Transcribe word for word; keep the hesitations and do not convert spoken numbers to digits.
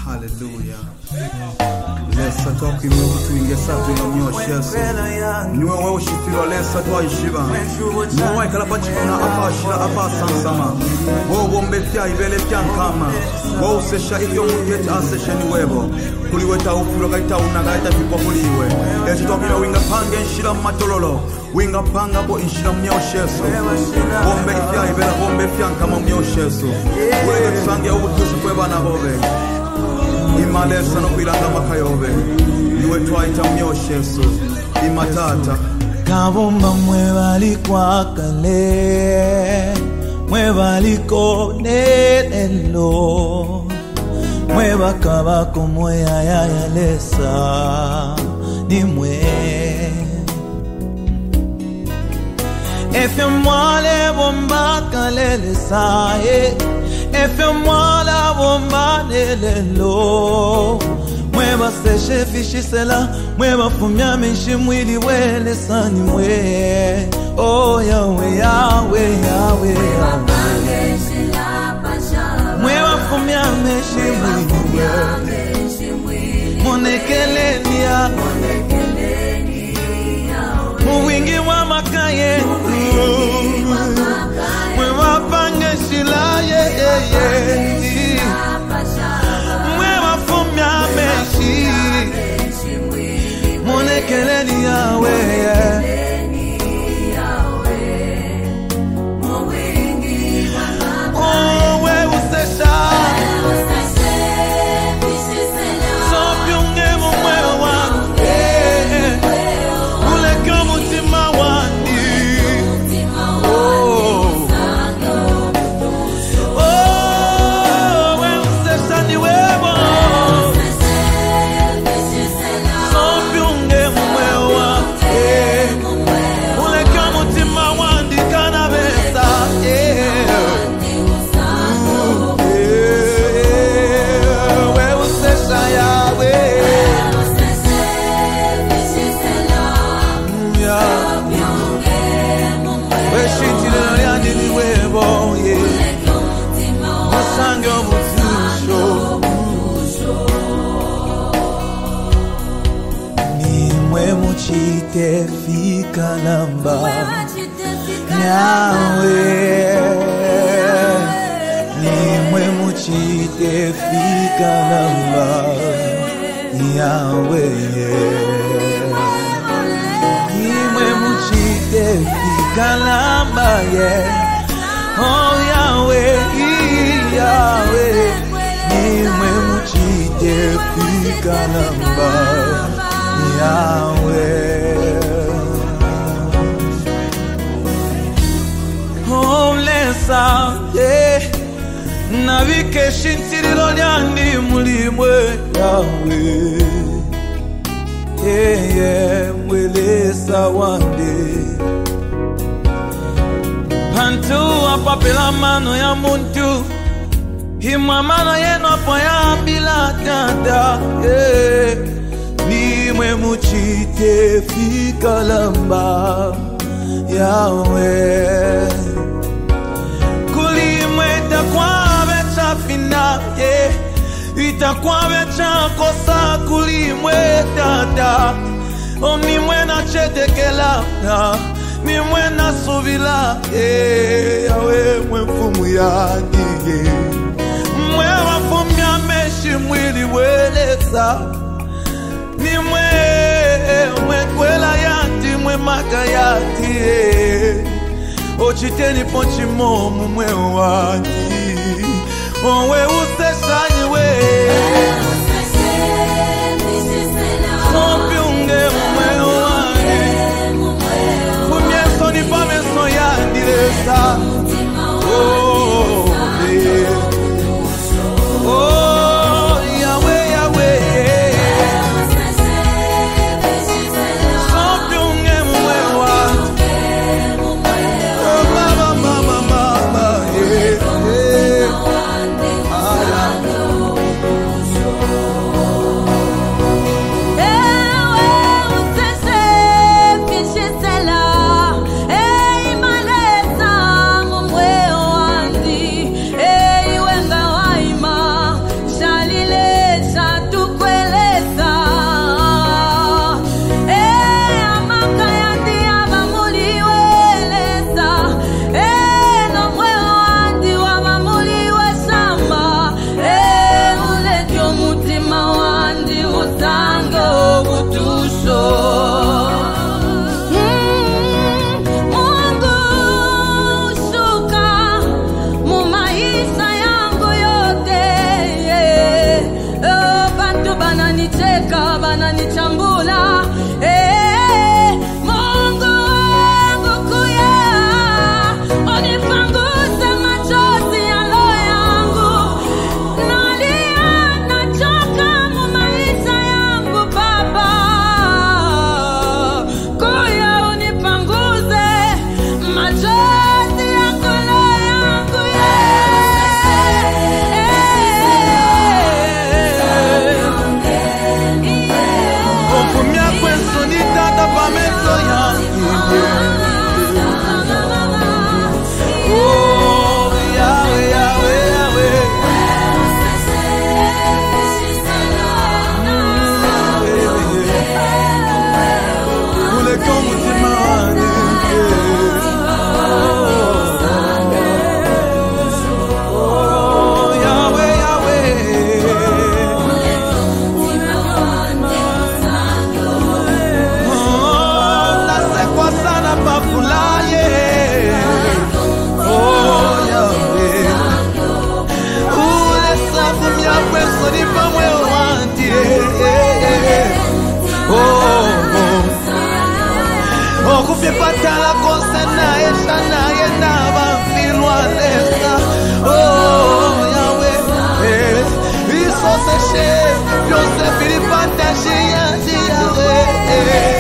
Hallelujah. Lesa toki mungu tuinge safi na mnyosheso. Niwe wewe shifiro lesa toa ishiba. Niwe kala pachikuna afashira afasansama. Wowo mbefya ibele fyankama. Wowo sesha ifyo mungeti asesha ni webo. Kuliweta ufuro kaita unagaita fipo kuliwe. Ezi toki na winga pange nshira matololo. Winga panga bo nshira mnyosheso. Wombe ifya ibele wombe fyankama mnyosheso. Wege tusangia ubutusi kweba na bobe. Imalesa no kwilanga makayobe niwe twaita mnyosheso imatata kabomba mwebali kwa kale mwebaliko nelelo mwebakabako moya ya yalesa nimwe efe mwale bomba kalele sae efe mwala bomba nelelo mweba seche fishisela mweba fumya menshi mwili wele sani mwe oh Yahweh Yahweh Yahweh mweba fumya menshi mwili wele monekeleni ya muwingi wa makaye mweba pange shila ye ye ye mweba fumya meshi monekeleni Yahweh oh we usesha sopyunge mumweba wange uleke mutima wandi Chite fika namba Yahweh nimwe muchite fika namba Yahweh nimwe muchite fika namba yeah oh Yahweh Yahweh nimwe muchite fika namba Yahweh oh lesa yeah navike shintirilo lyandi mulimwe Yahweh yeah yeah mwelesa wande pantu apapela mano ya muntu himwa mano yeno apoya bila dada yeah nimwe muchite fika lamba Yahweh kulimwe itakuwa becha fina yeah itakuwa becha kosa kulimwe dada omimwe na chetekela nimwe na subila yeah Yahweh mwe mfumu yandi yeah mwe wafumya meshi mwili weleza nimwe mwe kwela yati mwe maka yati ochiteni ponchi momu mwe wati onwe useshanyi we sopiunge mwe wani kumyeso nipa meso yandiresa oh yeah oh Patala kosana eshana yenaba filwanesa. Oh Yahweh, iso se she, Joseph ilipata shia Yahweh.